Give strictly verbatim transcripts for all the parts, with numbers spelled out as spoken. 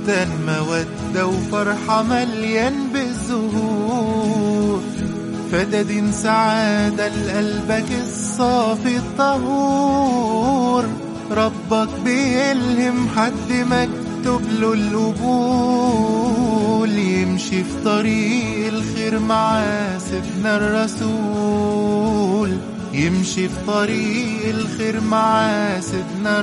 بستان مودة وفرحة مليان بالزهور، فدادين سعادة لقلبك الصافي الطهور. ربك بيلهم حد مكتوب له القبول، يمشي في طريق الخير مع سيدنا الرسول، يمشي في طريق الخير مع سيدنا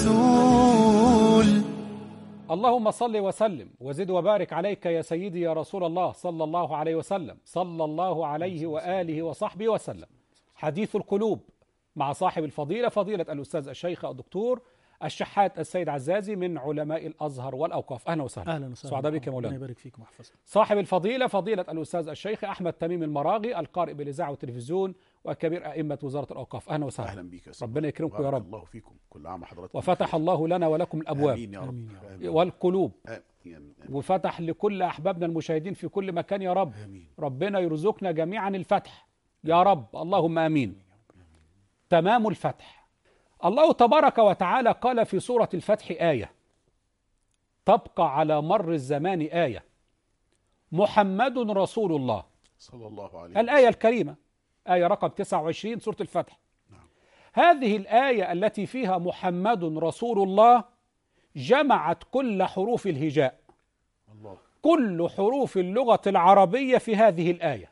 الرسول. اللهم صل وسلم وزد وبارك عليك يا سيدي يا رسول الله صلى الله عليه وسلم، صلى الله عليه وآله وصحبه وسلم. حديث القلوب مع صاحب الفضيلة فضيلة الأستاذ الشيخ الدكتور الشحات السيد عزازي من علماء الأزهر والأوقاف. أهلا وسهلا. أهلا وسهلا. سعداء بك يا مولانا. يبارك فيك ويحفظك. صاحب الفضيلة فضيلة الأستاذ الشيخ أحمد تميم المراغي القارئ بالإذاعة والتلفزيون وكبير أئمة وزارة الأوقاف. أهلا وسهلا. أهلا بك يا ربنا يكرمكم يا رب. الله فيكم. كل عام حضراتكم وفتح بخير. الله لنا ولكم الأبواب. آمين يا رب. آمين يا رب. والقلوب. آمين. آمين. وفتح لكل أحبابنا المشاهدين في كل مكان يا رب. آمين. ربنا يرزقنا جميعا الفتح يا رب، اللهم آمين. تمام الفتح. الله تبارك وتعالى قال في سورة الفتح آية تبقى على مر الزمان آية: محمد رسول الله صلى الله عليه وسلم. الآية الكريمة آية رقم تسعة وعشرين سورة الفتح. نعم. هذه الآية التي فيها محمد رسول الله جمعت كل حروف الهجاء، الله. كل حروف اللغة العربية في هذه الآية.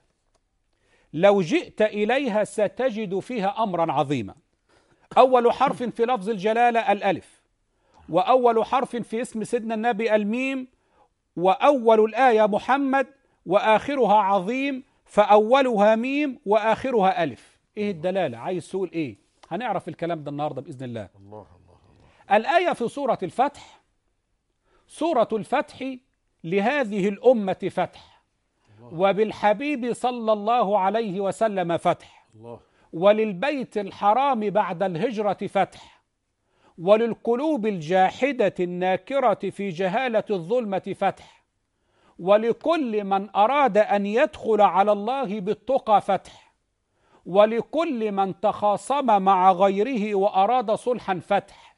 لو جئت إليها ستجد فيها أمرا عظيما. أول حرف في لفظ الجلالة الألف، وأول حرف في اسم سيدنا النبي الميم، وأول الآية محمد، وآخرها عظيم، فأولها ميم وآخرها ألف. إيه الدلالة؟ عايز تقول إيه؟ هنعرف الكلام ده النهاردة بإذن الله. الله الله الله. الآية في سورة الفتح، سورة الفتح لهذه الأمة فتح، وبالحبيب صلى الله عليه وسلم فتح، الله. وللبيت الحرام بعد الهجرة فتح، وللقلوب الجاحدة الناكرة في جهالة الظلمة فتح، ولكل من أراد أن يدخل على الله بالتقى فتح، ولكل من تخاصم مع غيره وأراد صلحا فتح،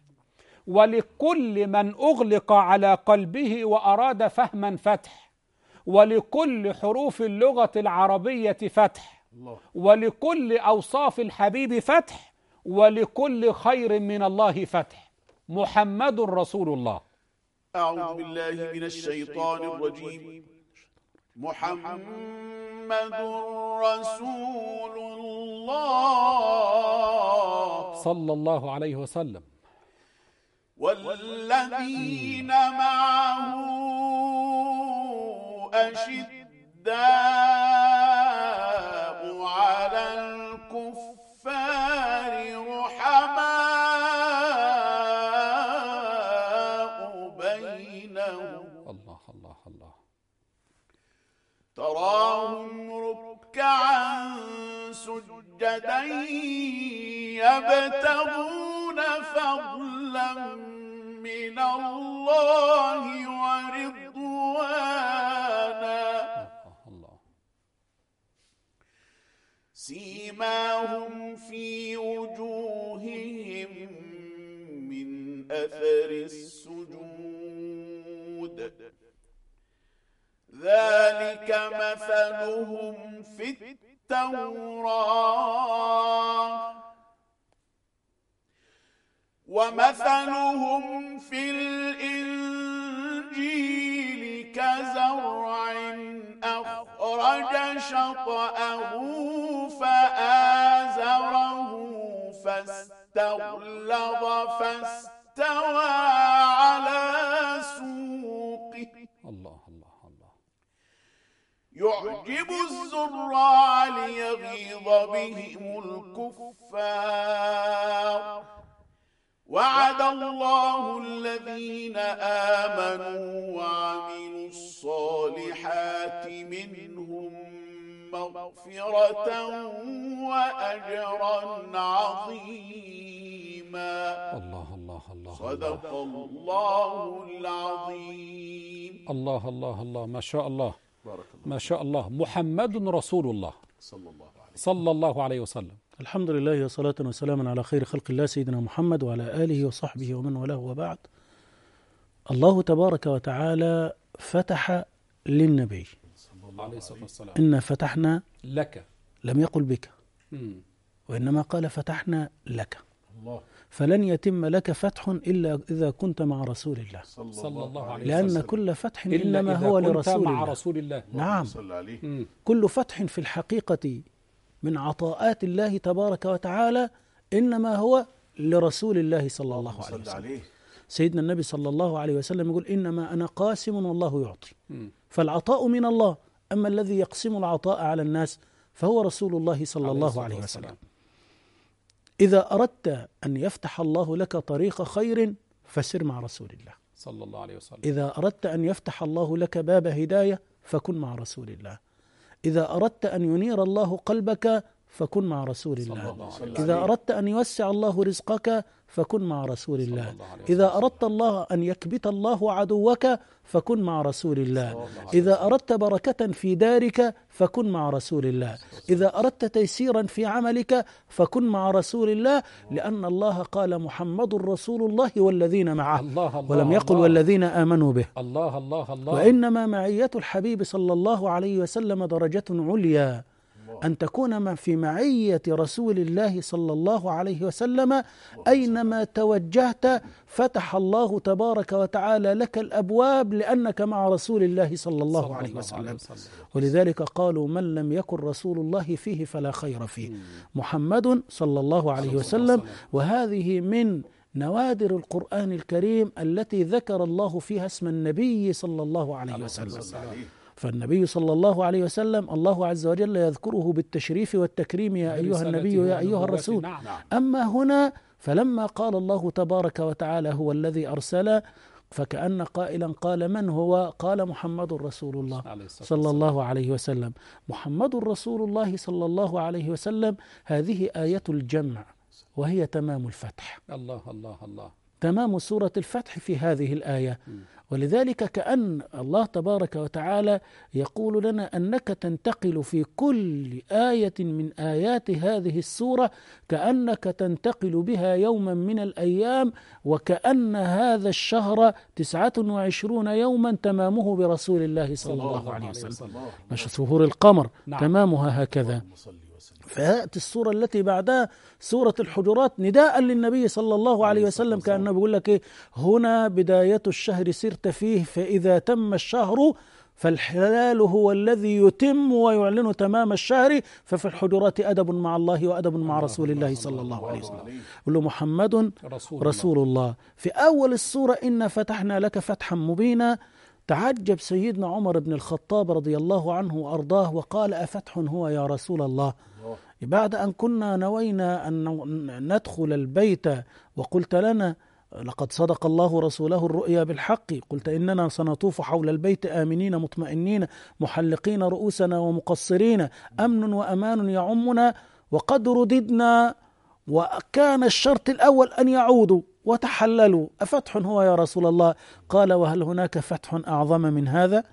ولكل من أغلق على قلبه وأراد فهما فتح، ولكل حروف اللغة العربية فتح، الله. ولكل أوصاف الحبيب فتح، ولكل خير من الله فتح. محمد رسول الله. أعوذ بالله من الشيطان الرجيم. محمد رسول الله صلى الله عليه وسلم. والذين معه أشداء على الكفار رحماء بينهم. الله الله الله. تراهم ركعا سجدا يبتغون فضلا من الله ورضوانا. الله. سيماهم في وجوههم من أثر السجود، ذلك مثلهم في التوراة ومثلهم في الإنجيل كزرع أخرج شطأه فآزره فاستغلظ فاستوى على سوقه. الله الله الله. يعجب الزراع ليغيظ بهم الكفار. وعد الله الذين آمنوا وعملوا الصالحات منهم مغفرة وأجرا عظيما. الله الله الله. صدق الله العظيم. الله الله الله. ما شاء الله. بارك الله. ما شاء الله. محمد رسول الله صلى الله عليه صلى الله عليه وسلم. الحمد لله وصلاة وسلاما على خير خلق الله سيدنا محمد وعلى آله وصحبه ومن والاه وبعد. الله تبارك وتعالى فتح للنبي عليه الصلاة والسلام إنا فتحنا، لك. لم يقل بك، مم. وإنما قال فتحنا لك. الله. فلن يتم لك فتح إلا إذا كنت مع رسول الله، صلى الله عليه لأن وسلم. كل فتح إلا إنما إذا هو كنت لرسول مع الله. رسول الله. نعم، صلى عليه. مم. كل فتح في الحقيقة من عطاءات الله تبارك وتعالى إنما هو لرسول الله صلى الله عليه وسلم. عليه. سيدنا النبي صلى الله عليه وسلم يقول إنما أنا قاسم والله يعطي. مم. فالعطاء من الله، أما الذي يقسم العطاء على الناس فهو رسول الله صلى الله عليه وسلم. إذا أردت أن يفتح الله لك طريق خير فسر مع رسول الله صلى الله عليه وسلم. إذا أردت أن يفتح الله لك باب هداية فكن مع رسول الله. إذا أردت أن ينير الله قلبك فكن مع رسول الله. إذا أردت أن يوسع الله رزقك فكن مع رسول الله. إذا أردت الله أن يكبت الله عدوك فكن مع رسول الله. إذا أردت بركة في دارك فكن مع رسول الله. إذا أردت تيسيرا في عملك فكن مع رسول الله، لأن الله قال محمد رسول الله والذين معه، الله الله ولم يقل الله والذين آمنوا به. الله الله الله. وإنما معية الحبيب صلى الله عليه وسلم درجة عليا، أن تكون في معية رسول الله صلى الله عليه وسلم أينما توجهت فتح الله تبارك وتعالى لك الأبواب، لأنك مع رسول الله صلى الله عليه وسلم. ولذلك قالوا من لم يكن رسول الله فيه فلا خير فيه. محمد صلى الله عليه وسلم. وهذه من نوادر القرآن الكريم التي ذكر الله فيها اسم النبي صلى الله عليه وسلم. فالنبي صلى الله عليه وسلم الله عز وجل يذكره بالتشريف والتكريم، يا أيها النبي يا أيها الرسول. أما هنا فلما قال الله تبارك وتعالى هو الذي أرسل، فكأن قائلا قال من هو؟ قال محمد رسول الله صلى الله عليه وسلم. محمد رسول الله صلى الله عليه وسلم هذه آية الجمع، وهي تمام الفتح. الله الله الله. تمام سورة الفتح في هذه الآية. ولذلك كأن الله تبارك وتعالى يقول لنا أنك تنتقل في كل آية من آيات هذه السورة كأنك تنتقل بها يوما من الأيام، وكأن هذا الشهر تسعة وعشرون يوما تمامه برسول الله صلى الله عليه وسلم، مش شهور القمر. نعم. تمامها هكذا. فيأتي السورة التي بعدها سورة الحجرات نداء للنبي صلى الله عليه وسلم، كأنه بيقول لك إيه؟ هنا بداية الشهر سرت فيه، فإذا تم الشهر فالحلال هو الذي يتم ويعلن تمام الشهر. ففي الحجرات أدب مع الله وأدب مع رسول الله صلى الله عليه وسلم. يقول له محمد رسول, رسول الله. في أول السورة إنا فتحنا لك فتحا مبينا. تعجب سيدنا عمر بن الخطاب رضي الله عنه وأرضاه وقال أفتح هو يا رسول الله؟ بعد أن كنا نوينا أن ندخل البيت وقلت لنا لقد صدق الله رسوله الرؤيا بالحق، قلت إننا سنطوف حول البيت آمنين مطمئنين محلقين رؤوسنا ومقصرين، أمن وأمان يعمنا، وقد رددنا وكان الشرط الأول أن يعودوا وتحللوا، أفتح هو يا رسول الله؟ قال وهل هناك فتح أعظم من هذا؟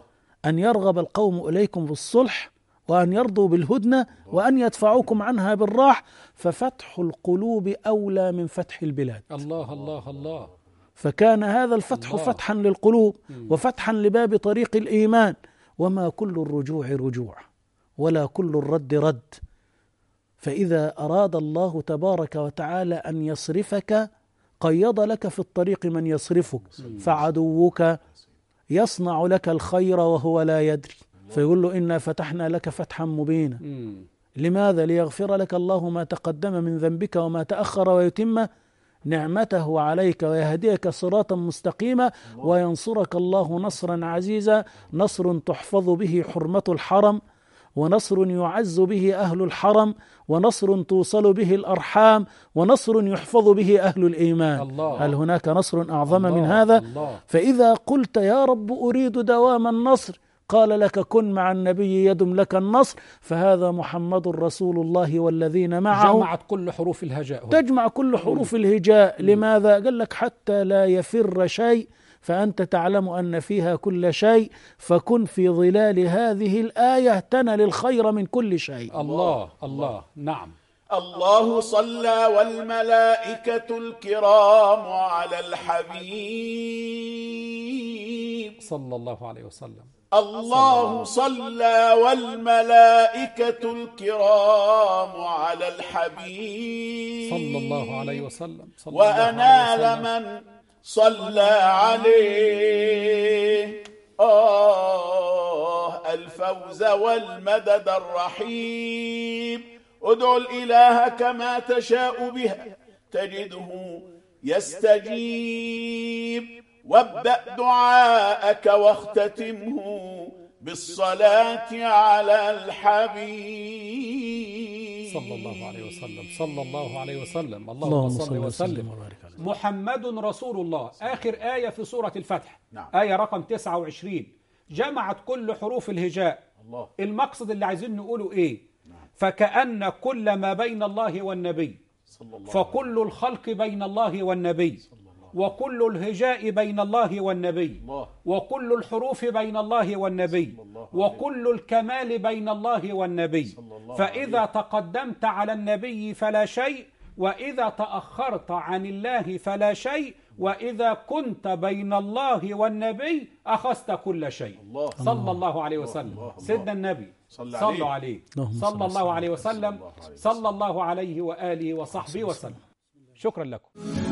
أن يرغب القوم إليكم بالصلح وأن يرضوا بالهدنة وأن يدفعوكم عنها بالراح، ففتح القلوب أولى من فتح البلاد. الله الله الله. فكان هذا الفتح الله. فتحا للقلوب وفتحا لباب طريق الإيمان. وما كل الرجوع رجوع ولا كل الرد رد. فإذا أراد الله تبارك وتعالى أن يصرفك قيض لك في الطريق من يصرفك، فعدوك يصنع لك الخير وهو لا يدري، فيقول له إنا فتحنا لك فتحا مبينا. لماذا؟ ليغفر لك الله ما تقدم من ذنبك وما تأخر ويتم نعمته عليك ويهديك صراطا مستقيما وينصرك الله نصرا عزيزا، نصر تحفظ به حرمة الحرم، ونصر يعز به أهل الحرم، ونصر توصل به الأرحام، ونصر يحفظ به أهل الإيمان. الله. هل هناك نصر أعظم الله من هذا؟ الله. فإذا قلت يا رب أريد دوام النصر قال لك كن مع النبي يدم لك النصر، فهذا محمد رسول الله والذين معه. جمعت كل حروف الهجاء، تجمع كل حروف الهجاء. لماذا؟ قال لك حتى لا يفر شيء فأنت تعلم أن فيها كل شيء، فكن في ظلال هذه الآية تنل الخير من كل شيء. الله الله. نعم. الله صلى والملائكة الكرام على الحبيب صلى الله عليه وسلم. الله صلى والملائكة الكرام على الحبيب صلى الله عليه وسلم. وأنال من صلى عليه آه الفوز والمدد الرحيم. ادعو الإله كما تشاء بها تجده يستجيب، وابدأ دعاءك واختتمه بالصلاة على الحبيب صلى الله عليه وسلم. صلى الله عليه وسلم. اللهم صل وسلم. محمد رسول الله. آخر آية في سورة الفتح. نعم. آية رقم تسعة وعشرين جمعت كل حروف الهجاء. الله. المقصد اللي عايزين نقوله إيه؟ نعم. فكأن كل ما بين الله والنبي صلى الله فكل الخلق بين الله والنبي وكل الهجاء بين الله والنبي الله. وكل الحروف بين الله والنبي وكل الكمال بين الله والنبي. فإذا تقدمت على النبي فلا شيء، وإذا تأخرت عن الله فلا شيء، وإذا كنت بين الله والنبي أخذت كل شيء. الله. صلى الله عليه وسلم. سيدنا النبي صلوا عليه صلى الله عليه وسلم. صلى الله عليه وآله وصحبه وسلم. شكرا لكم.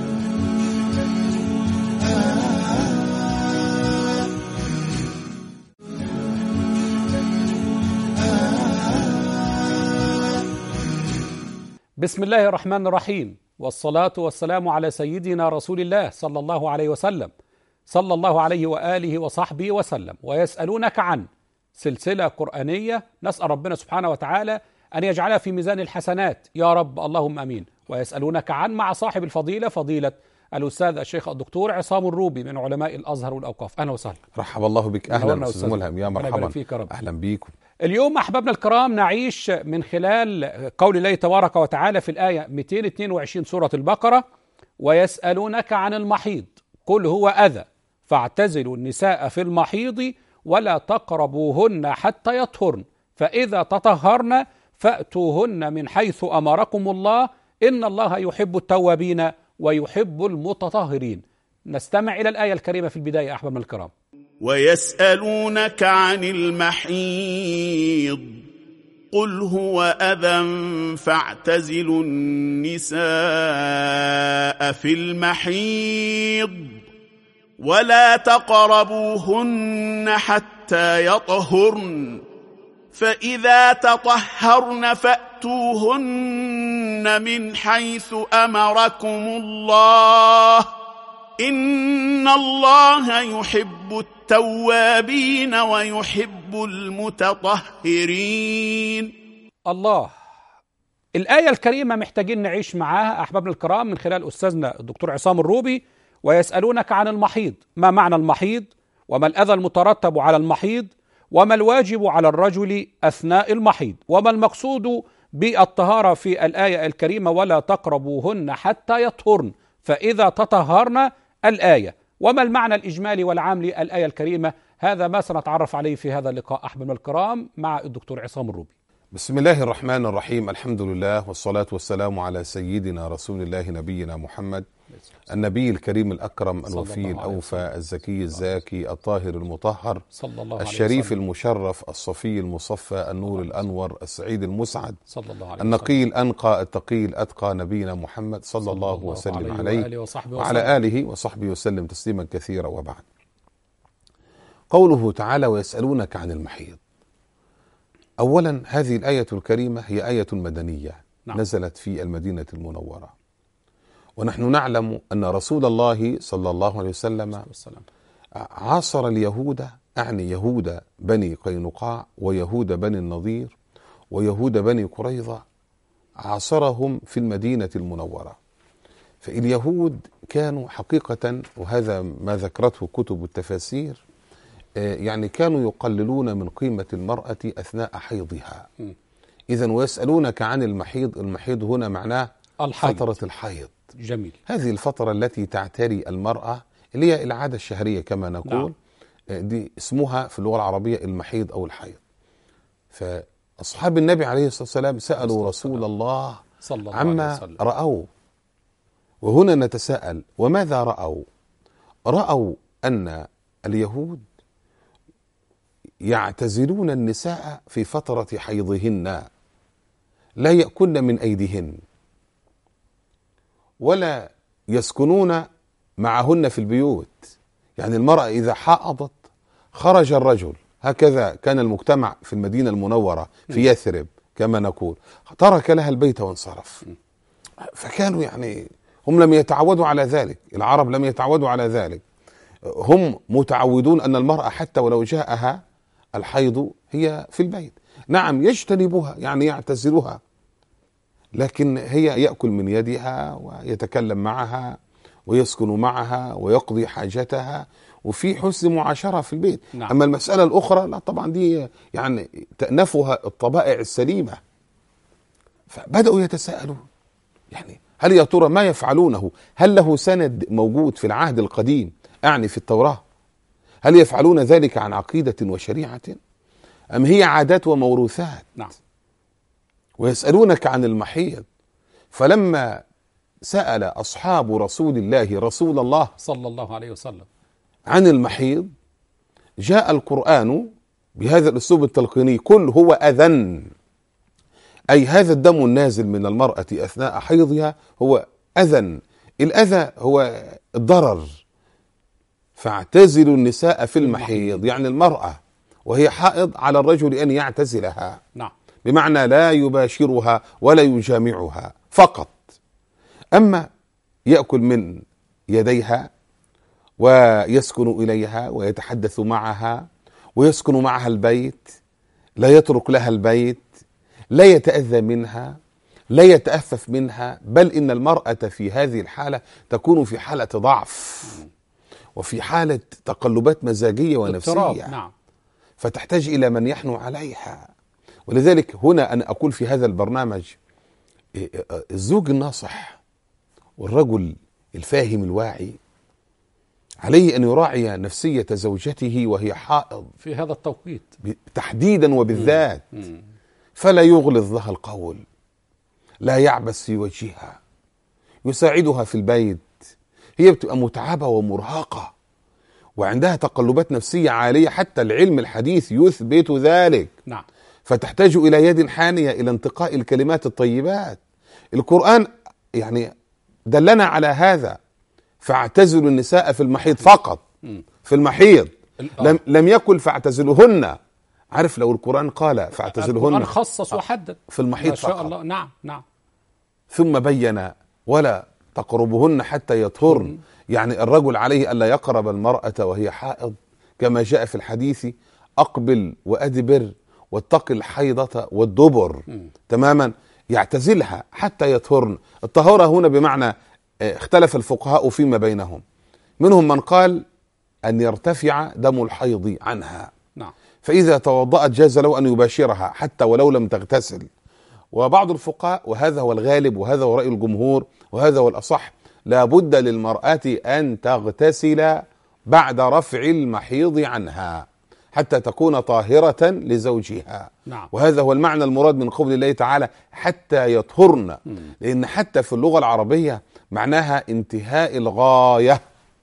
بسم الله الرحمن الرحيم، والصلاة والسلام على سيدنا رسول الله صلى الله عليه وسلم. صلى الله عليه وآله وصحبه وسلم. ويسألونك عن سلسلة قرآنية، نسأل ربنا سبحانه وتعالى أن يجعلها في ميزان الحسنات يا رب اللهم أمين. ويسألونك عن مع صاحب الفضيلة فضيلة الأستاذ الشيخ الدكتور عصام الروبي من علماء الأزهر والأوقاف. أهلا وسهلا. رحب الله بك. أهلا أستاذ ملهم. يا مرحبا. أهلا بيكم. اليوم أحبابنا الكرام نعيش من خلال قول الله تبارك وتعالى في الآية مئتين واثنين وعشرين سورة البقرة: ويسألونك عن المحيض قل هو أذى فاعتزلوا النساء في المحيض ولا تقربوهن حتى يطهرن فإذا تطهرن فأتوهن من حيث أمركم الله إن الله يحب التوابين ويحب المتطهرين. نستمع إلى الآية الكريمة في البداية أحبابنا الكرام. ويسألونك عن المحيض قل هو أذى فاعتزلوا النساء في المحيض ولا تقربوهن حتى يطهرن فإذا تطهرن فأتوهن من حيث أمركم الله إن الله يحب التوابين ويحب المتطهرين. الله. الآية الكريمة محتاجين نعيش معاها أحبابنا الكرام من خلال أستاذنا الدكتور عصام الروبي. ويسألونك عن المحيض، ما معنى المحيض؟ وما الأذى المترتب على المحيض؟ وما الواجب على الرجل أثناء المحيض؟ وما المقصود بالطهارة في الآية الكريمة ولا تقربوهن حتى يطهرن فإذا تطهرن الآية؟ وما المعنى الإجمالي والعام للآية الكريمة؟ هذا ما سنتعرف عليه في هذا اللقاء أحبابنا الكرام مع الدكتور عصام الروبي. بسم الله الرحمن الرحيم. الحمد لله والصلاة والسلام على سيدنا رسول الله نبينا محمد النبي الكريم الأكرم الوفي الأوفى الزكي الزاكي الطاهر المطهر صلى الله عليه الشريف وسلم. المشرف الصفي المصفى النور الأنور السعيد المسعد صلى الله عليه النقي الأنقى التقي الأتقى نبينا محمد صلى, صلى الله, الله وسلم عليه, عليه وعلى آله وصحبه وسلم تسليما كثيرا. وبعد، قوله تعالى ويسألونك عن المحيض. أولا هذه الآية الكريمة هي آية مدنية نعم. نزلت في المدينة المنورة، ونحن نعلم أن رسول الله صلى الله عليه وسلم عاصر اليهود، أعني يهود بني قينقاع ويهود بني النضير ويهود بني قريظة، عاصرهم في المدينة المنورة. فاليهود كانوا حقيقة، وهذا ما ذكرته كتب التفاسير، يعني كانوا يقللون من قيمة المرأة أثناء حيضها. إذن ويسألونك عن المحيض، المحيض هنا معناه الحيض. فترة الحيض. جميل. هذه الفترة التي تعتري المرأة اللي هي العادة الشهرية كما نقول نعم. دي اسمها في اللغة العربية المحيض أو الحيض. فأصحاب النبي عليه الصلاة والسلام سألوا رسول الله صلى الله عما عليه وسلم. رأوا. وهنا نتساءل: وماذا رأوا؟ رأوا أن اليهود يعتزلون النساء في فترة حيضهن، لا يأكلن من أيديهن ولا يسكنون معهن في البيوت. يعني المرأة إذا حاضت خرج الرجل، هكذا كان المجتمع في المدينة المنورة في يثرب كما نقول، ترك لها البيت وانصرف. فكانوا يعني هم لم يتعودوا على ذلك، العرب لم يتعودوا على ذلك. هم متعودون أن المرأة حتى ولو جاءها الحيض هي في البيت. نعم يجتنبها يعني يعتزلها، لكن هي يأكل من يدها ويتكلم معها ويسكن معها ويقضي حاجتها وفي حسن معاشرة في البيت. نعم. أما المسألة الأخرى لا طبعا دي يعني تأنفها الطبائع السليمة. فبدأوا يتساءلون يعني هل يا ترى ما يفعلونه هل له سند موجود في العهد القديم، أعني في التوراة؟ هل يفعلون ذلك عن عقيدة وشريعة أم هي عادات وموروثات؟ نعم. ويسألونك عن المحيض. فلما سأل أصحاب رسول الله رسول الله صلى الله عليه وسلم عن المحيض جاء القرآن بهذا الأسلوب التلقيني: قل هو أذن، أي هذا الدم النازل من المرأة أثناء حيضها هو أذن. الأذى هو الضرر. فاعتزلوا النساء في المحيض، يعني المرأة وهي حائض على الرجل أن يعتزلها. نعم. بمعنى لا يباشرها ولا يجامعها فقط. أما يأكل من يديها ويسكن إليها ويتحدث معها ويسكن معها البيت، لا يترك لها البيت، لا يتأذى منها، لا يتأفف منها، بل إن المرأة في هذه الحالة تكون في حالة ضعف وفي حالة تقلبات مزاجية ونفسية. نعم. فتحتاج إلى من يحنو عليها. ولذلك هنا أنا أقول في هذا البرنامج: الزوج الناصح والرجل الفاهم الواعي عليه أن يراعي نفسية زوجته وهي حائض في هذا التوقيت تحديدا وبالذات. مم. فلا يغلظ لها القول، لا يعبث في وجهها، يساعدها في البيت. هي بتبقى متعبة ومرهقة وعندها تقلبات نفسية عالية، حتى العلم الحديث يثبت ذلك. نعم. فتحتاج إلى يد حانية إلى انتقاء الكلمات الطيبات. القرآن يعني دلنا على هذا: فاعتزلوا النساء في المحيض فقط. في المحيض، لم, لم يقل فاعتزلوهن. عارف لو القرآن قال فاعتزلوهن، القرآن خصص وحدد في المحيض ما شاء فقط. الله. نعم نعم. ثم بين: ولا تقربهن حتى يطهرن. يعني الرجل عليه ألا يقرب المرأة وهي حائض، كما جاء في الحديث: أقبل وأدبر واتق الحيضة والدبر. م. تماما. يعتزلها حتى يطهرن. الطهارة هنا بمعنى اختلف الفقهاء فيما بينهم، منهم من قال أن يرتفع دم الحيض عنها. نعم. فإذا توضأت جاز له أن يباشرها حتى ولو لم تغتسل. وبعض الفقهاء، وهذا هو الغالب وهذا هو رأي الجمهور وهذا هو الأصح، لا بد للمرأة أن تغتسل بعد رفع المحيض عنها حتى تكون طاهرة لزوجها. نعم. وهذا هو المعنى المراد من قول الله تعالى: حتى يطهرن. م. لأن حتى في اللغة العربية معناها انتهاء الغاية،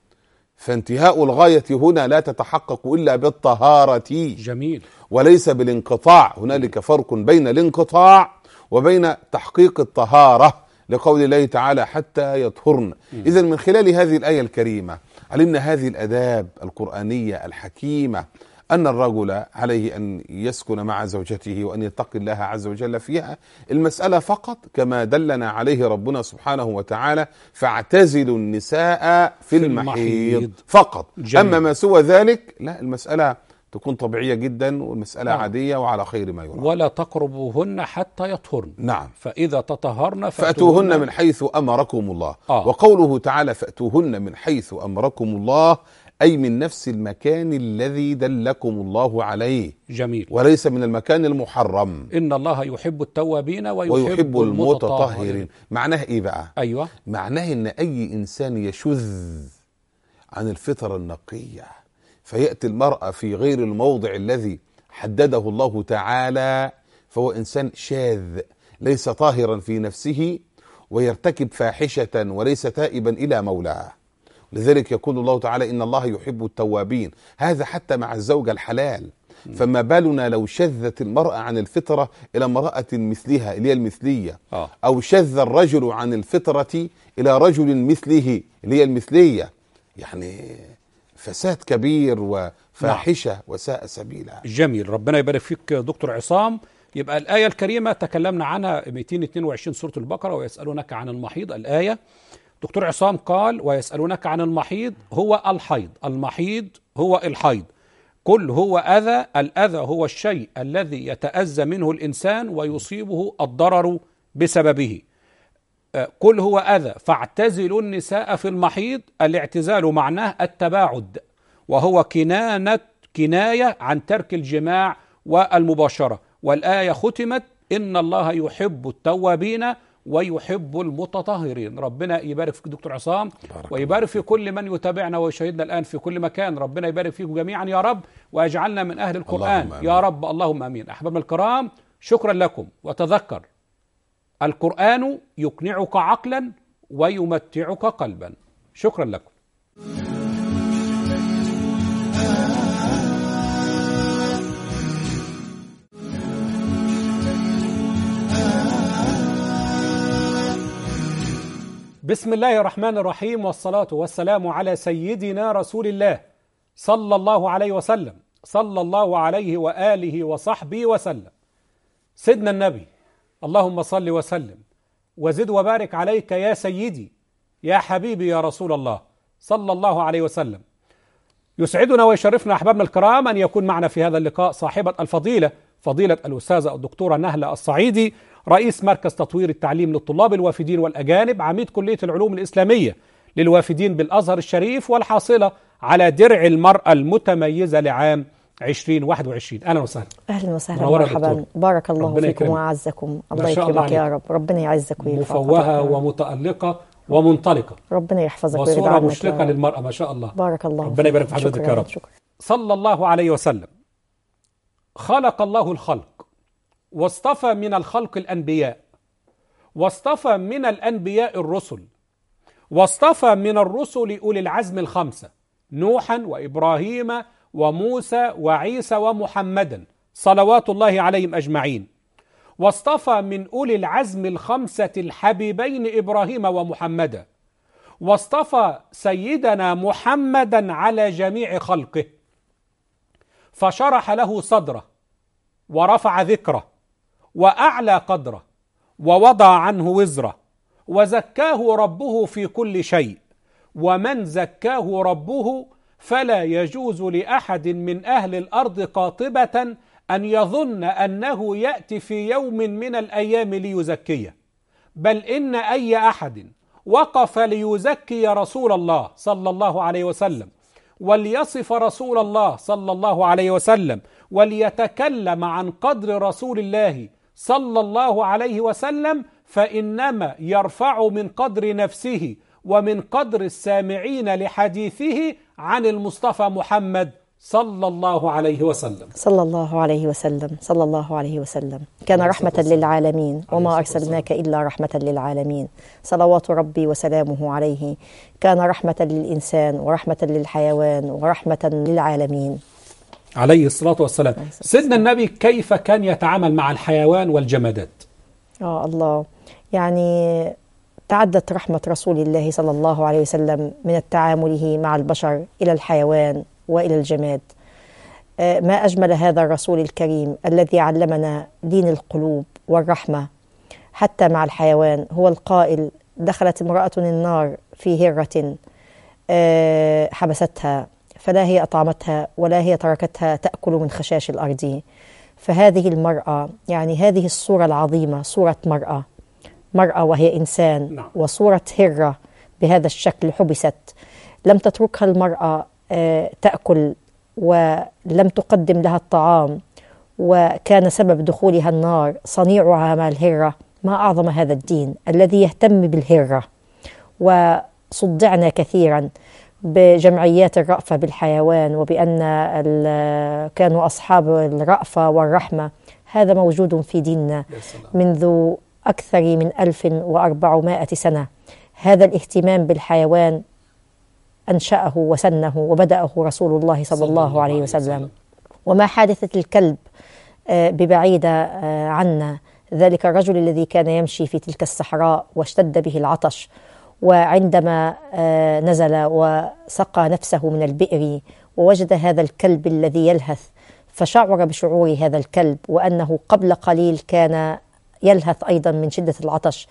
فانتهاء الغاية هنا لا تتحقق إلا بالطهارة. جميل. وليس بالانقطاع. هنالك فرق بين الانقطاع وبين تحقيق الطهارة، لقول الله تعالى: حتى يطهرن. إذن من خلال هذه الآية الكريمة علمنا هذه الآداب القرآنية الحكيمة، أن الرجل عليه أن يسكن مع زوجته وأن يتقي الله عز وجل فيها. المسألة فقط كما دلنا عليه ربنا سبحانه وتعالى: فاعتزلوا النساء في, في المحيض, المحيض فقط. جميل. أما ما سوى ذلك لا، المسألة تكون طبيعية جدا والمسألة نعم. عادية وعلى خير ما يرام. ولا تقربوهن حتى يطهرن. نعم. فإذا تطهرن فأتوهن من حيث أمركم الله. آه. وقوله تعالى: فأتوهن من حيث أمركم الله، أي من نفس المكان الذي دلكم الله عليه. جميل. وليس من المكان المحرم. إن الله يحب التوابين ويحب, ويحب المتطهرين. معناه إيه بقى؟ أيوة. معناه إن أي إنسان يشذ عن الفطرة النقية فيأتي المرأة في غير الموضع الذي حدده الله تعالى، فهو إنسان شاذ ليس طاهرا في نفسه ويرتكب فاحشة وليس تائبا إلى مولاه. لذلك يقول الله تعالى إن الله يحب التوابين، هذا حتى مع الزوجة الحلال. فما بالنا لو شذت المرأة عن الفطرة إلى امرأة مثلها اللي هي المثلية، آه. أو شذ الرجل عن الفطرة إلى رجل مثله اللي هي المثلية، يعني فساد كبير وفاحشة نعم. وساء سبيلا. جميل، ربنا يبارك فيك دكتور عصام. يبقى الآية الكريمة تكلمنا عنها مئتين واثنين وعشرين سورة البقرة، ويسألونك عن المحيض. الآية دكتور عصام قال ويسألونك عن المحيض هو الحيض، المحيض هو الحيض. كل هو أذى، الأذى هو الشيء الذي يتأذى منه الإنسان ويصيبه الضرر بسببه. كل هو أذى فاعتزلوا النساء في المحيض. الاعتزال معناه التباعد، وهو كنانة كناية عن ترك الجماع والمباشرة. والآية ختمت إن الله يحب التوابين ويحب المتطهرين. ربنا يبارك فيك دكتور عصام، ويبارك في كل من يتابعنا ويشاهدنا الآن في كل مكان. ربنا يبارك فيكم جميعا يا رب، ويجعلنا من أهل القرآن يا رب، اللهم آمين. أحبابنا الكرام، شكرا لكم، وتذكر القرآن يقنعك عقلا ويمتعك قلبا. شكرا لكم. بسم الله الرحمن الرحيم، والصلاة والسلام على سيدنا رسول الله صلى الله عليه وسلم، صلى الله عليه وآله وصحبه وسلم. سيدنا النبي، اللهم صل وسلم وزد وبارك عليك يا سيدي يا حبيبي يا رسول الله صلى الله عليه وسلم. يسعدنا ويشرفنا أحبابنا الكرام أن يكون معنا في هذا اللقاء صاحبة الفضيلة فضيلة الأستاذة الدكتورة نهلة الصعيدي، رئيس مركز تطوير التعليم للطلاب الوافدين والأجانب، عميد كلية العلوم الإسلامية للوافدين بالأزهر الشريف، والحاصلة على درع المرأة المتميزة لعام عشرين واحد وعشرين. أهلا وسهلا. أهلا وسهلا، مرحبا، بارك الله فيكم وأعزكم. الله يكرمك يا رب، ربنا يعزك ويرفعك. مفوهة ومتألقة ومنطلقة، ربنا يحفظك وصورة ويرضى عنك، مشرقة للمرأة ما شاء الله. بارك الله، ربنا يبارك في حضرتك يا رب. صلى الله عليه وسلم. خلق الله الخلق، واصطفى من الخلق الأنبياء، واصطفى من الأنبياء الرسل، واصطفى من الرسل أولي العزم الخمسة: نوحا وإبراهيم وموسى وعيسى ومحمدا صلوات الله عليهم أجمعين. واصطفى من أولي العزم الخمسة الحبيبين إبراهيم ومحمدا. واصطفى سيدنا محمدا على جميع خلقه، فشرح له صدره ورفع ذكره وأعلى قدره ووضع عنه وزره، وزكاه ربه في كل شيء. ومن زكاه ربه فلا يجوز لأحد من أهل الأرض قاطبة أن يظن أنه يأتي في يوم من الأيام ليزكيه، بل إن أي أحد وقف ليزكي رسول الله صلى الله عليه وسلم، وليصف رسول الله صلى الله عليه وسلم، وليتكلم عن قدر رسول الله صلى الله عليه وسلم، فإنما يرفع من قدر نفسه ومن قدر السامعين لحديثه عن المصطفى محمد صلى الله عليه وسلم. صلى الله عليه وسلم، صلى الله عليه وسلم. كان رحمة للعالمين، وما أرسلناك إلا رحمة للعالمين. صلوات ربي وسلامه عليه. كان رحمة للإنسان ورحمة للحيوان ورحمة للعالمين عليه الصلاة والسلام. سيدنا النبي كيف كان يتعامل مع الحيوان والجمادات؟ آه الله، يعني تعدت رحمة رسول الله صلى الله عليه وسلم من التعامله مع البشر إلى الحيوان وإلى الجماد. ما أجمل هذا الرسول الكريم الذي علمنا دين القلوب والرحمة حتى مع الحيوان. هو القائل: دخلت امرأة النار في هرة حبستها، فلا هي أطعمتها ولا هي تركتها تأكل من خشاش الأرض. فهذه المرأة، يعني هذه الصورة العظيمة، صورة مرأة مرأة وهي إنسان، وصورة هرة بهذا الشكل حبست، لم تتركها المرأة تأكل ولم تقدم لها الطعام، وكان سبب دخولها النار صنيعها مع الهرة. ما أعظم هذا الدين الذي يهتم بالهرة. وصدعنا كثيرا بجمعيات الرأفة بالحيوان، وبأن كانوا أصحاب الرأفة والرحمة. هذا موجود في ديننا منذ أكثر من ألف وأربعمائة سنة. هذا الاهتمام بالحيوان أنشأه وسنه وبدأه رسول الله صلى الله عليه وسلم. وما حادثة الكلب ببعيدة عنا، ذلك الرجل الذي كان يمشي في تلك الصحراء واشتد به العطش، وعندما نزل وسقى نفسه من البئر ووجد هذا الكلب الذي يلهث، فشعر بشعور هذا الكلب وأنه قبل قليل كان يلهث أيضا من شدة العطش،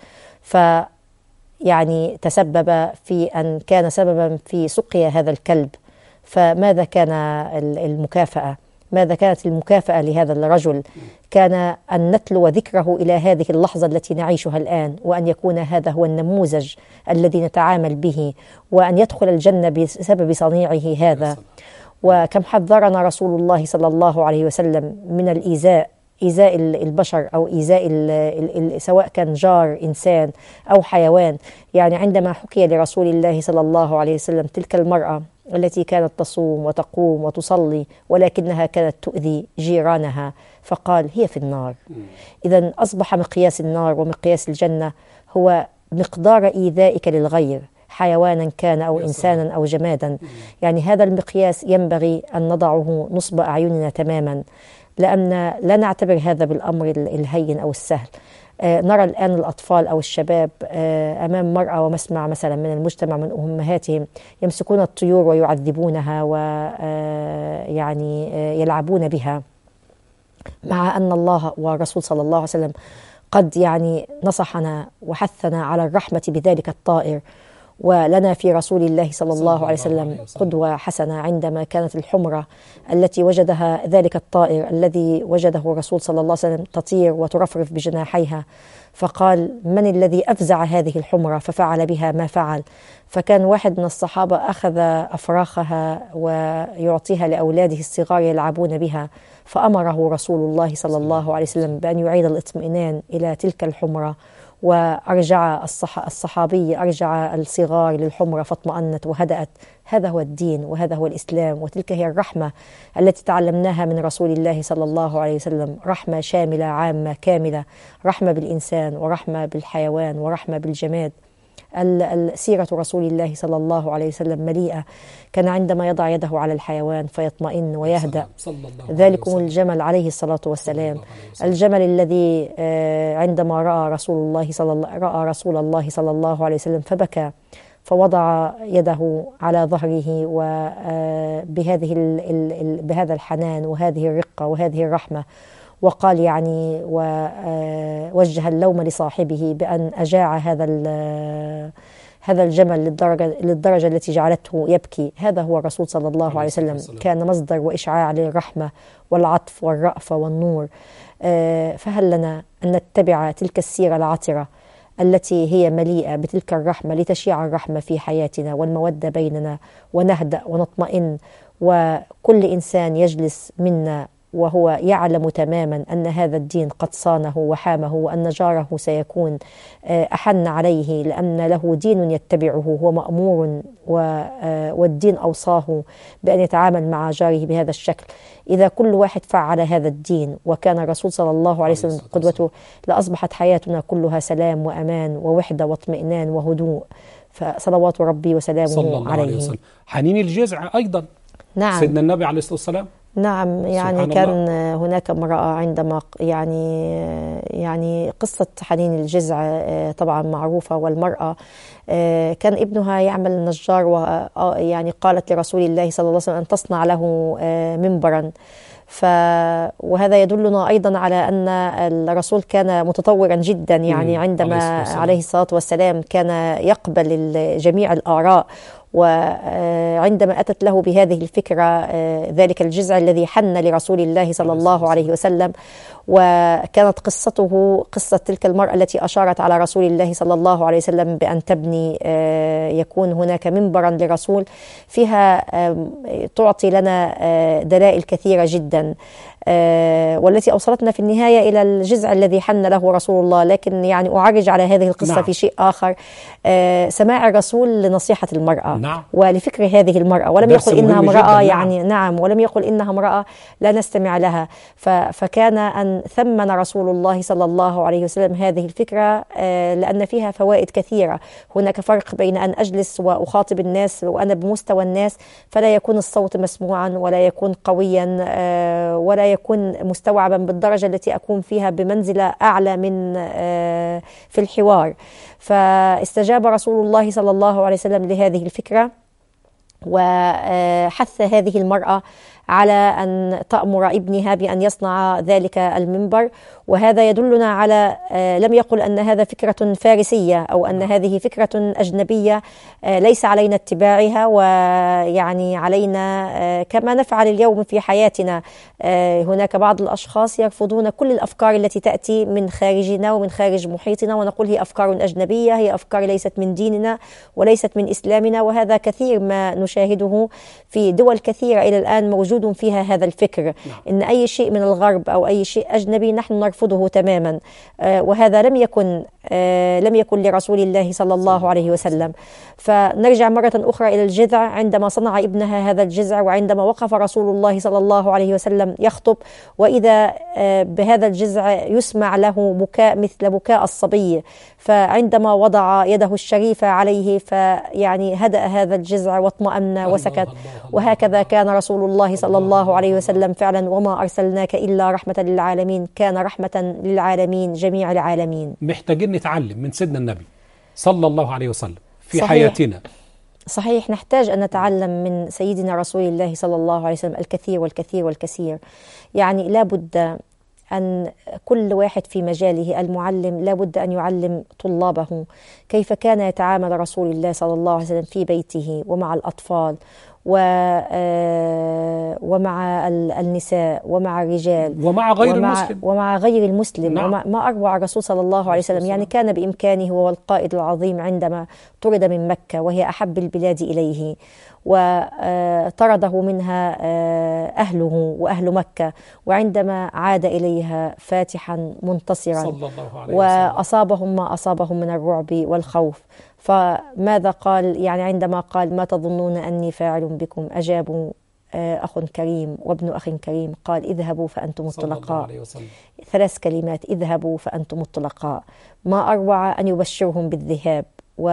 فيعني تسبب في أن كان سببا في سقيا هذا الكلب. فماذا كان المكافأة؟ ماذا كانت المكافأة لهذا الرجل؟ كان أن نتلو ذكره إلى هذه اللحظة التي نعيشها الآن، وأن يكون هذا هو النموذج الذي نتعامل به، وأن يدخل الجنة بسبب صنيعه هذا. وكم حذرنا رسول الله صلى الله عليه وسلم من الإيذاء، إيذاء البشر أو إيذاء ال ال سواء كان جار إنسان أو حيوان. يعني عندما حكي لرسول الله صلى الله عليه وسلم تلك المرأة التي كانت تصوم وتقوم وتصلي ولكنها كانت تؤذي جيرانها، فقال هي في النار. إذن أصبح مقياس النار ومقياس الجنة هو مقدار إيذائك للغير، حيوانا كان أو إنسانا أو جمادا. يعني هذا المقياس ينبغي أن نضعه نصب أعيننا تماما، لأن لا نعتبر هذا بالأمر الهين أو السهل. آه نرى الآن الأطفال أو الشباب آه أمام مرأة ومسمع مثلا من المجتمع من أمهاتهم يمسكون الطيور ويعذبونها ويعني آه يلعبون بها، مع أن الله والرسول صلى الله عليه وسلم قد يعني نصحنا وحثنا على الرحمة بذلك الطائر. ولنا في رسول الله صلى الله عليه وسلم قدوة حسنة عندما كانت الحمرة التي وجدها ذلك الطائر الذي وجده الرسول صلى الله عليه وسلم تطير وترفرف بجناحيها، فقال من الذي أفزع هذه الحمرة ففعل بها ما فعل؟ فكان واحد من الصحابة أخذ أفراخها ويعطيها لأولاده الصغار يلعبون بها، فأمره رسول الله صلى الله عليه وسلم بأن يعيد الاطمئنان إلى تلك الحمرة، وأرجع الصح... الصحابي أرجع الصغار للحمرة فاطمأنت وهدأت. هذا هو الدين وهذا هو الإسلام، وتلك هي الرحمة التي تعلمناها من رسول الله صلى الله عليه وسلم، رحمة شاملة عامة كاملة، رحمة بالإنسان ورحمة بالحيوان ورحمة بالجماد. سيرة رسول الله صلى الله عليه وسلم مليئة، كان عندما يضع يده على الحيوان فيطمئن ويهدأ. ذلكم الجمل عليه الصلاة والسلام، الجمل الذي عندما رأى رسول الله صلى الله رأى رسول الله صلى الله عليه وسلم فبكى، فوضع يده على ظهره وبهذه بهذا الحنان وهذه الرقة وهذه الرحمة، وقال يعني ووجه اللوم لصاحبه بأن أجاع هذا هذا الجمل للدرجة للدرجة التي جعلته يبكي. هذا هو الرسول صلى الله عليه وسلم، كان مصدر وإشعاع للرحمة والعطف والرأفة والنور. فهل لنا أن نتبع تلك السيرة العطرة التي هي مليئة بتلك الرحمة لتشيع الرحمة في حياتنا والمودة بيننا، ونهدأ ونطمئن، وكل إنسان يجلس منا وهو يعلم تماما أن هذا الدين قد صانه وحامه، وأن جاره سيكون أحن عليه لأن له دين يتبعه، هو مأمور والدين أوصاه بأن يتعامل مع جاره بهذا الشكل. إذا كل واحد فعل هذا الدين وكان الرسول صلى الله عليه وسلم قدوته، لأصبحت حياتنا كلها سلام وأمان ووحدة واطمئنان وهدوء. فصلوات ربي وسلامه صلى الله عليه وسلم. حنين الجزع أيضا، نعم، سيدنا النبي عليه الصلاة والسلام. نعم، يعني كان الله. هناك امرأة عندما يعني يعني قصة حنين الجزع طبعا معروفة، والمرأة كان ابنها يعمل نجار، ويعني قالت لرسول الله صلى الله عليه وسلم أن تصنع له منبرا. ف وهذا يدلنا أيضا على أن الرسول كان متطورا جدا، يعني عندما عليه الصلاة والسلام كان يقبل جميع الآراء. وعندما أتت له بهذه الفكرة ذلك الجزع الذي حن لرسول الله صلى الله عليه وسلم، وكانت قصته قصة تلك المرأة التي أشارت على رسول الله صلى الله عليه وسلم بأن تبني يكون هناك منبرا لرسول، فيها تعطي لنا دلائل كثيرة جدا. آه والتي أوصلتنا في النهاية إلى الجزع الذي حن له رسول الله. لكن يعني أعرج على هذه القصة نعم. في شيء آخر، آه سماع الرسول لنصيحة المرأة نعم. ولفكر هذه المرأة، ولم يقل إنها امرأة يعني نعم. نعم ولم يقل إنها امرأة لا نستمع لها. فكان أن ثمن رسول الله صلى الله عليه وسلم هذه الفكرة آه لأن فيها فوائد كثيرة. هناك فرق بين أن أجلس وأخاطب الناس وأنا بمستوى الناس فلا يكون الصوت مسموعا ولا يكون قويا آه ولا يكون مستوعبا بالدرجة التي أكون فيها بمنزلة أعلى من آه في الحوار. فاستجاب رسول الله صلى الله عليه وسلم لهذه الفكرة وحث هذه المرأة على أن تأمر ابنها بأن يصنع ذلك المنبر. وهذا يدلنا على لم يقل أن هذا فكرة فارسية أو أن هذه فكرة أجنبية ليس علينا اتباعها، ويعني علينا كما نفعل اليوم في حياتنا. هناك بعض الأشخاص يرفضون كل الأفكار التي تأتي من خارجنا ومن خارج محيطنا ونقول هي أفكار أجنبية، هي أفكار ليست من ديننا وليست من إسلامنا. وهذا كثير ما نشاهده في دول كثيرة إلى الآن موجود فيها هذا الفكر نعم. إن أي شيء من الغرب أو أي شيء أجنبي نحن نرفضه تماما. آه وهذا لم يكن آه لم يكن لرسول الله صلى الله عليه وسلم. فنرجع مرة أخرى إلى الجذع. عندما صنع ابنها هذا الجذع وعندما وقف رسول الله صلى الله عليه وسلم يخطب وإذا آه بهذا الجذع يسمع له بكاء مثل بكاء الصبي، فعندما وضع يده الشريفة عليه فيعني هدأ هذا الجذع واطمأن وسكت. وهكذا كان رسول الله صلى الله عليه وسلم فعلا، وما أرسلناك إلا رحمة للعالمين، كان رحمة للعالمين جميع العالمين. محتاجين نتعلم من سيدنا النبي صلى الله عليه وسلم في صحيح. حياتنا. صحيح، نحتاج أن نتعلم من سيدنا رسول الله صلى الله عليه وسلم الكثير والكثير والكثير. يعني لا بد أن كل واحد في مجاله، المعلم لا بد أن يعلم طلابه كيف كان يتعامل رسول الله صلى الله عليه وسلم في بيته ومع الأطفال ومع النساء ومع الرجال ومع غير ومع المسلم ومع غير المسلم نعم. وما ما أروع الرسول صلى الله عليه وسلم. يعني كان بإمكانه، هو القائد العظيم، عندما طرد من مكة وهي أحب البلاد إليه وطرده منها أهله وأهل مكة، وعندما عاد إليها فاتحا منتصرا وأصابهم ما أصابهم من الرعب والخوف، فماذا قال؟ يعني عندما قال ما تظنون أني فاعل بكم، أجابوا أخ كريم وابن أخ كريم، قال اذهبوا فأنتم الطلقاء. ثلاث كلمات، اذهبوا فأنتم الطلقاء. ما أروع أن يبشرهم بالذهاب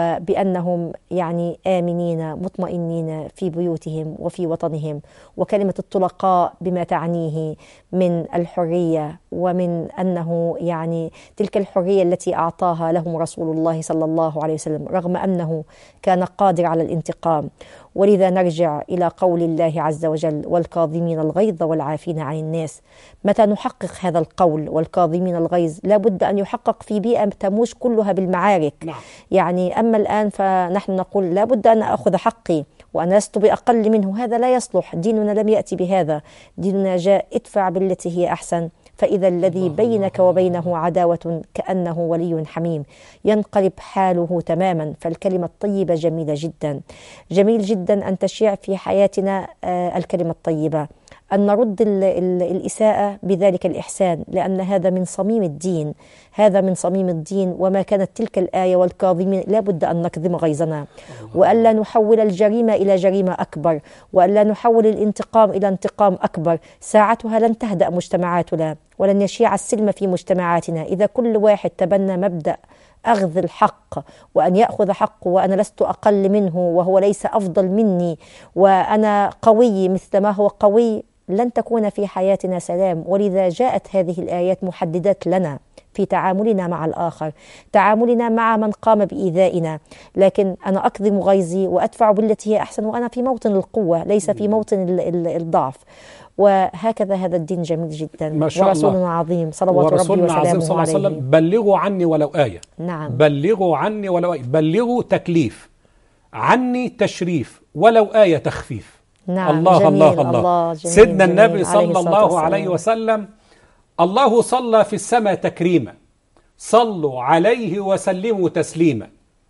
وبأنهم يعني آمنين مطمئنين في بيوتهم وفي وطنهم. وكلمة الطلقاء بما تعنيه من الحرية، ومن أنه يعني تلك الحرية التي أعطاها لهم رسول الله صلى الله عليه وسلم رغم أنه كان قادر على الانتقام. ولذا نرجع إلى قول الله عز وجل والكاظمين الغيظ والعافين عن الناس. متى نحقق هذا القول والكاظمين الغيظ؟ لا بد أن يحقق في بيئة تموج كلها بالمعارك نعم. يعني أما الآن فنحن نقول لا بد أن أخذ حقي وأنا لست بأقل منه، هذا لا يصلح. ديننا لم يأتي بهذا، ديننا جاء ادفع بالتي هي أحسن فإذا الذي بينك وبينه عداوة كأنه ولي حميم، ينقلب حاله تماما. فالكلمة الطيبة جميلة جدا، جميل جدا أن تشيع في حياتنا الكلمة الطيبة، أن نرد ال ال الإساءة بذلك الإحسان، لأن هذا من صميم الدين، هذا من صميم الدين. وما كانت تلك الآية والكاظمين، لا بد أن نكظم غيظنا وألا نحول الجريمة إلى جريمة أكبر، وألا نحول الانتقام إلى انتقام أكبر. ساعتها لن تهدأ مجتمعاتنا ولن يشيع السلم في مجتمعاتنا إذا كل واحد تبنى مبدأ أخذ الحق وأن يأخذ حقه، وأنا لست أقل منه وهو ليس أفضل مني، وأنا قوي مثل ما هو قوي. لن تكون في حياتنا سلام. ولذا جاءت هذه الآيات محددات لنا في تعاملنا مع الآخر، تعاملنا مع من قام بإيذائنا. لكن أنا أكظم غيظي وأدفع بالتي هي أحسن وأنا في موطن القوة ليس في موطن الضعف. وهكذا هذا الدين جميل جدا. ما شاء ورسولنا الله. عظيم صلوات ربي وسلامه عليه. صلى الله عليه وسلم بلغوا عني ولو آية. نعم. بلغوا عني ولو آية، بلغوا تكليف، عني تشريف، ولو آية تخفيف. نعم. الله جميل. الله الله, الله جميل سيدنا جميل النبي صلى الله والسلام. عليه وسلم الله صلى في السماء تكريما، صلوا عليه وسلموا تسليما.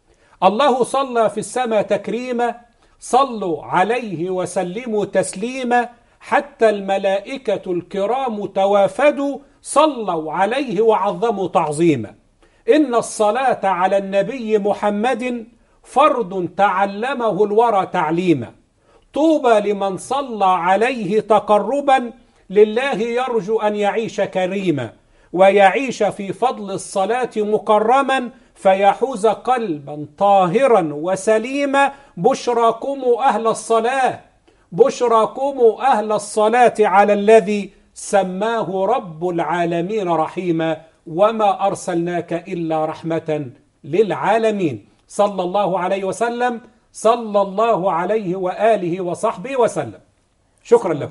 الله صلى في السماء تكريما، صلوا عليه وسلموا تسليما. حتى الملائكة الكرام توافدوا صلوا عليه وعظموا تعظيما. إن الصلاة على النبي محمد فرض تعلمه الورى تعليما. طوبى لمن صلى عليه تقربا لله يرجو أن يعيش كريما، ويعيش في فضل الصلاة مكرما، فيحوز قلبا طاهرا وسليما. بشراكم أهل الصلاة، بشراكم أهل الصلاة على الذي سماه رب العالمين رحيما، وما أرسلناك إلا رحمة للعالمين. صلى الله عليه وسلم، صلى الله عليه وآله وصحبه وسلم. شكرا لكم.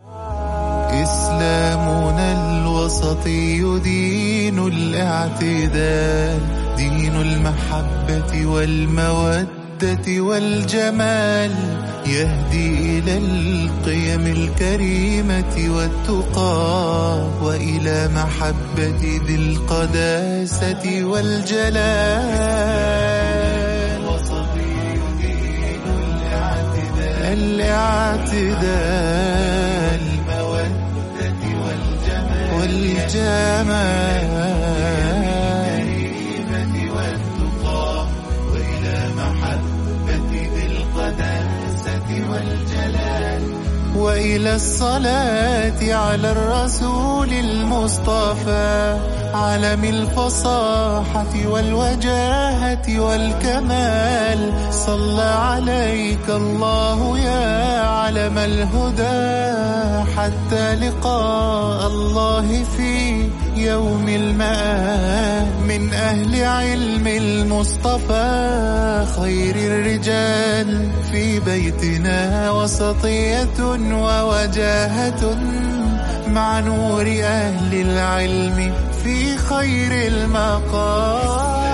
إسلامنا الوسطي دين الاعتدال، دين المحبة والمودة والجمال، يهدي إلى القيم الكريمة والتقى، وإلى محبة ذي القداسة والجلال. وسطي دين الاعتدال، الاعتدال، المودة والجمال، والجمال، الكريمة والتقى، وإلى محبة ذي القداسة والجلال، وإلى الصلاة على الرسول المصطفى، علم الفصاحة والوجاهة والكمال. صلى عليك الله يا علم الهدى، حتى لقاء الله في يوم المآل. من أهل علم المصطفى خير الرجال، في بيتنا وسطية ووجاهة، مع نور أهل العلم في خير المقام.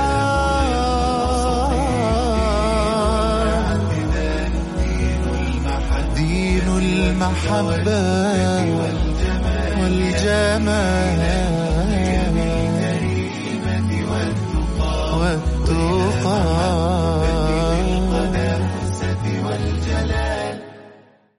دين المحبة والجمال والتقى.